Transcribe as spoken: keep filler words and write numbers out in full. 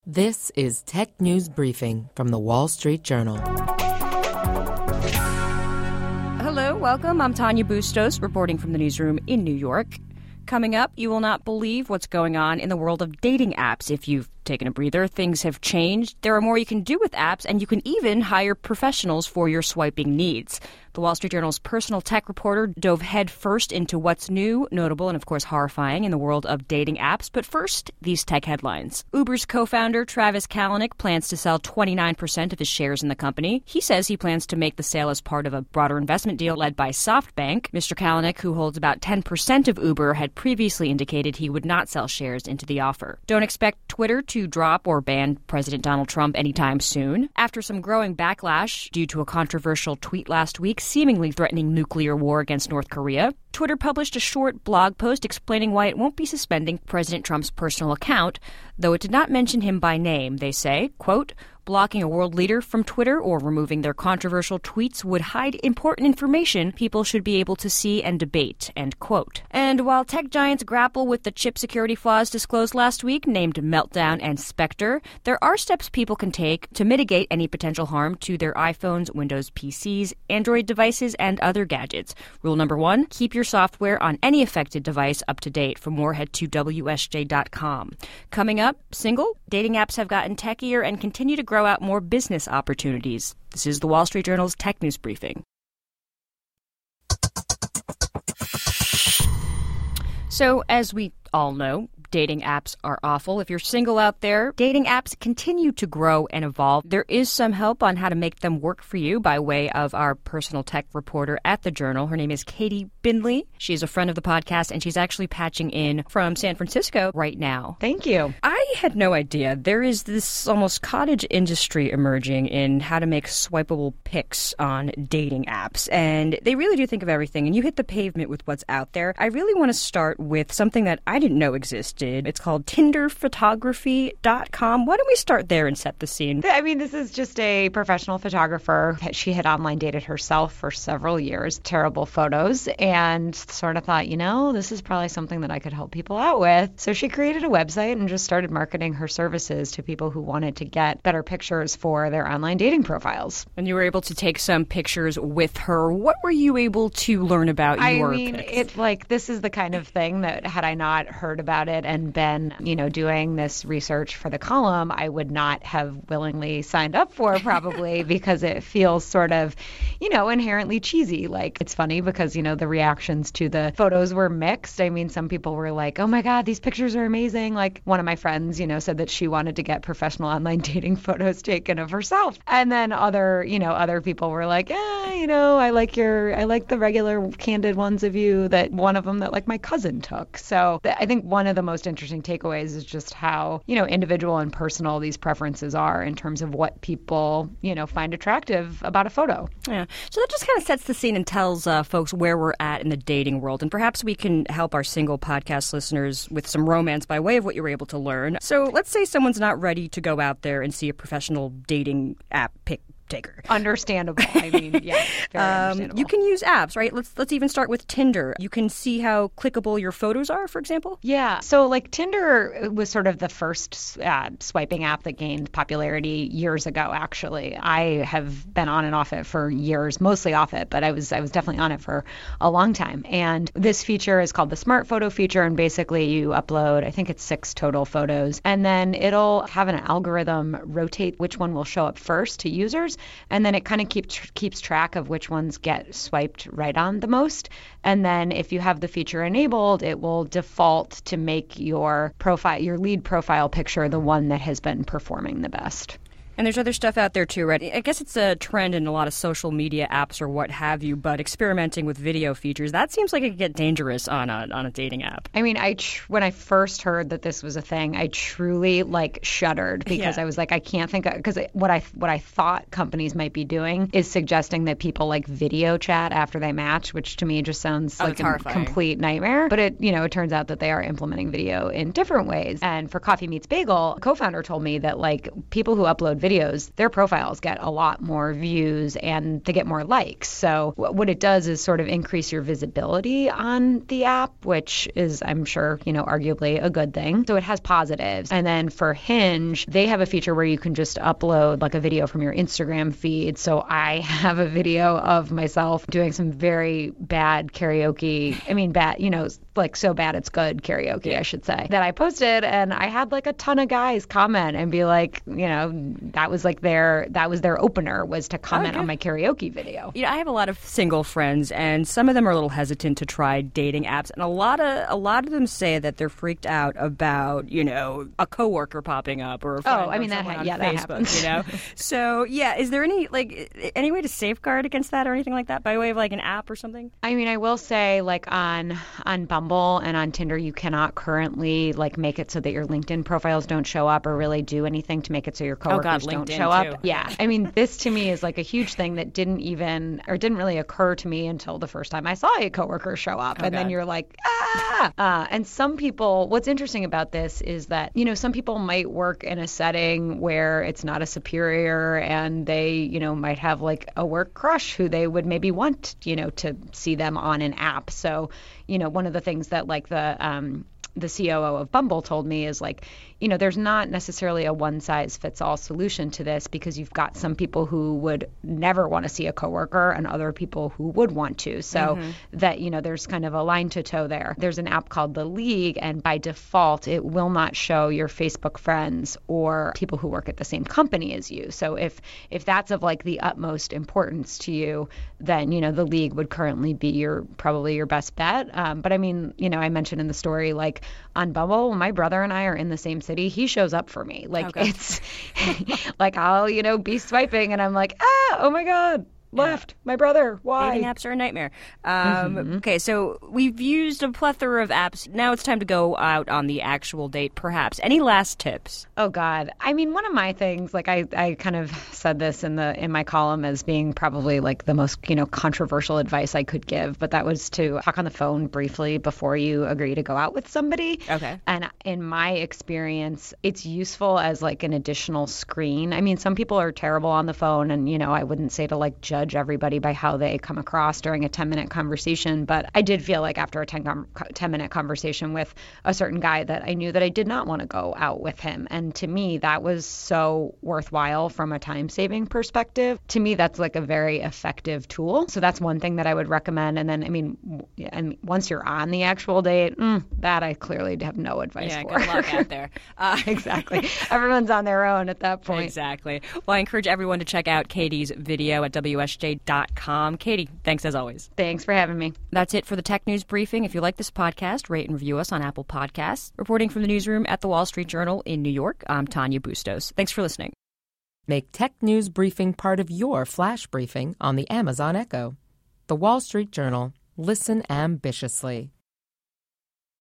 This is Tech News Briefing from The Wall Street Journal. Hello, welcome. I'm Tanya Bustos, reporting from the newsroom in New York. Coming up, you will not believe what's going on in the world of dating apps. If you've taken a breather, things have changed. There are more you can do with apps, and you can even hire professionals for your swiping needs. The Wall Street Journal's personal tech reporter dove headfirst into what's new, notable, and of course horrifying in the world of dating apps. But first, these tech headlines. Uber's co-founder Travis Kalanick plans to sell twenty-nine percent of his shares in the company. He says he plans to make the sale as part of a broader investment deal led by SoftBank. Mister Kalanick, who holds about ten percent of Uber, had previously indicated he would not sell shares into the offer. Don't expect Twitter to drop or ban President Donald Trump anytime soon. After some growing backlash due to a controversial tweet last week seemingly threatening nuclear war against North Korea, Twitter published a short blog post explaining why it won't be suspending President Trump's personal account, though it did not mention him by name. They say, quote, blocking a world leader from Twitter or removing their controversial tweets would hide important information people should be able to see and debate, end quote. And while tech giants grapple with the chip security flaws disclosed last week, named Meltdown and Spectre, there are steps people can take to mitigate any potential harm to their iPhones, Windows P Cs, Android devices, and other gadgets. Rule number one, keep your software on any affected device up to date. For more, head to W S J dot com. Coming up, single, dating apps have gotten techier and continue to grow out more business opportunities. This is the Wall Street Journal's Tech News Briefing. So, as we all know, dating apps are awful. If you're single out there, dating apps continue to grow and evolve. There is some help on how to make them work for you by way of our personal tech reporter at the Journal. Her name is Katie Bindley. She's a friend of the podcast, and she's actually patching in from San Francisco right now. Thank you. I had no idea. There is this almost cottage industry emerging in how to make swipeable pics on dating apps, and they really do think of everything, and you hit the pavement with what's out there. I really want to start with something that I didn't know existed. It's called Tinder Photography dot com. Why don't we start there and set the scene? I mean, this is just a professional photographer. She had online dated herself for several years, terrible photos, and sort of thought, you know, this is probably something that I could help people out with. So she created a website and just started marketing her services to people who wanted to get better pictures for their online dating profiles. And you were able to take some pictures with her. What were you able to learn about I your mean, pics? it's like, this is the kind of thing that had I not heard about it and been, you know, doing this research for the column, I would not have willingly signed up for probably because it feels sort of, you know, inherently cheesy. Like, it's funny because, you know, the reactions to the photos were mixed. I mean, some people were like, oh my God, these pictures are amazing. Like, one of my friends, you know, said that she wanted to get professional online dating photos taken of herself. And then other, you know, other people were like, eh, you know, I like your, I like the regular candid ones of you, that one of them that like my cousin took. So th- I think one of the most interesting takeaways is just how, you know, individual and personal these preferences are in terms of what people, you know, find attractive about a photo. Yeah. So that just kind of sets the scene and tells uh, folks where we're at in the dating world. And perhaps we can help our single podcast listeners with some romance by way of what you were able to learn. So let's say someone's not ready to go out there and see a professional dating app pic taker. Understandable. I mean, yeah, very um, understandable. You can use apps, right? Let's let's even start with Tinder. You can see how clickable your photos are, for example. Yeah. So like Tinder was sort of the first uh, swiping app that gained popularity years ago, actually. I have been on and off it for years, mostly off it, but I was I was definitely on it for a long time. And this feature is called the Smart Photo feature, and basically you upload, I think it's six total photos, and then it'll have an algorithm rotate which one will show up first to users. And then it kind of keeps keeps track of which ones get swiped right on the most. And then if you have the feature enabled, it will default to make your profile, your lead profile picture, the one that has been performing the best. And there's other stuff out there too, right? I guess it's a trend in a lot of social media apps or what have you, but experimenting with video features, that seems like it could get dangerous on a on a dating app. I mean, I tr- when I first heard that this was a thing, I truly like shuddered because Yeah. I was like, I can't think, because what I what I thought companies might be doing is suggesting that people like video chat after they match, which to me just sounds Oh, like it's a horrifying. complete nightmare. But it, you know, it turns out that they are implementing video in different ways. And for Coffee Meets Bagel, a co-founder told me that like people who upload videos, their profiles get a lot more views and they get more likes. So what it does is sort of increase your visibility on the app, which is, I'm sure, you know, arguably a good thing. So it has positives. And then for Hinge, they have a feature where you can just upload like a video from your Instagram feed. So I have a video of myself doing some very bad karaoke. I mean, bad, you know, like so bad it's good karaoke, yeah. I should say, that I posted. And I had like a ton of guys comment and be like, you know, that was like their, that was their opener, was to comment okay. on my karaoke video. You know, I have a lot of single friends, and some of them are a little hesitant to try dating apps. And a lot of, a lot of them say that they're freaked out about, you know, a coworker popping up or a friend oh, I mean, or that ha- yeah, on that Facebook, happens. you know? So, yeah, is there any, like, any way to safeguard against that or anything like that by way of like an app or something? I mean, I will say, like, on on Bumble and on Tinder, you cannot currently like make it so that your LinkedIn profiles don't show up or really do anything to make it so your coworkers oh God, don't LinkedIn show up. Too. Yeah. I mean, this to me is like a huge thing that didn't even or didn't really occur to me until the first time I saw a coworker show up. Oh, and God. Then you're like, ah. Uh, and some people, what's interesting about this is that, you know, some people might work in a setting where it's not a superior and they, you know, might have like a work crush who they would maybe want, you know, to see them on an app. So, you know, one of the things that like the um, the C O O of Bumble told me is like, you know, there's not necessarily a one size fits all solution to this, because you've got some people who would never want to see a coworker and other people who would want to. So mm-hmm. that, you know, there's kind of a line to toe there. There's an app called The League, and by default, it will not show your Facebook friends or people who work at the same company as you. So if if that's of like the utmost importance to you, then, you know, The League would currently be your probably your best bet. Um, but I mean, you know, I mentioned in the story, like on Bumble, my brother and I are in the same city. He shows up for me. Like okay. it's like I'll, you know, be swiping and I'm like, ah, oh my God. Left. Yeah. My brother. Why? Dating apps are a nightmare. Um, mm-hmm. Okay, so we've used a plethora of apps. Now it's time to go out on the actual date, perhaps. Any last tips? Oh, God. I mean, one of my things, like I, I kind of said this in the in my column as being probably like the most, you know, controversial advice I could give, but that was to talk on the phone briefly before you agree to go out with somebody. Okay. And in my experience, it's useful as like an additional screen. I mean, some people are terrible on the phone, and, you know, I wouldn't say to like judge everybody by how they come across during a ten minute conversation. But I did feel like after a ten minute conversation with a certain guy that I knew that I did not want to go out with him. And to me, that was so worthwhile from a time saving perspective. To me, that's like a very effective tool. So that's one thing that I would recommend. And then, I mean, and once you're on the actual date, mm, that I clearly have no advice yeah, for. Good luck out there. Uh, exactly. Everyone's on their own at that point. Exactly. Well, I encourage everyone to check out Katie's video at W S J dot com. Katie, thanks as always. Thanks for having me. That's it for the Tech News Briefing. If you like this podcast, rate and review us on Apple Podcasts. Reporting from the newsroom at the Wall Street Journal in New York, I'm Tanya Bustos. Thanks for listening. Make Tech News Briefing part of your flash briefing on the Amazon Echo. The Wall Street Journal. Listen ambitiously.